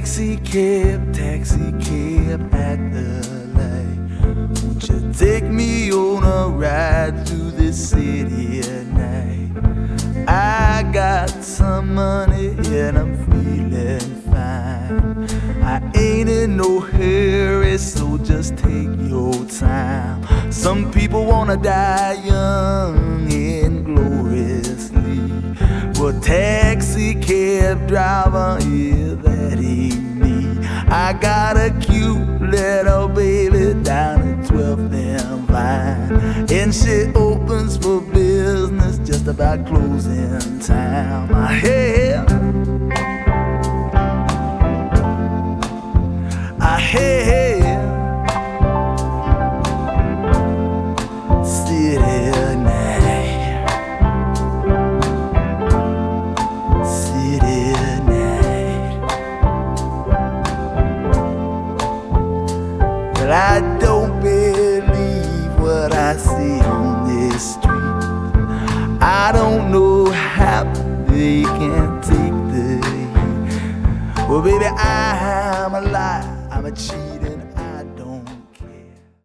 taxi cab at the light. Won't you take me on a ride through the city at night? I got some money and I'm feeling fine. I ain't in no hurry, so just take your time. Some people wanna die young and gloriously. Well, taxi cab driver, yeah, that ain't me. I got a cute little baby down at 12th and Vine, and she opens for business just about closing time. Hey, hey, city night, city night. Well, I don't believe what I see on this street. I don't know how they can take the heat. Well, baby, I'm a liar, I'm a cheating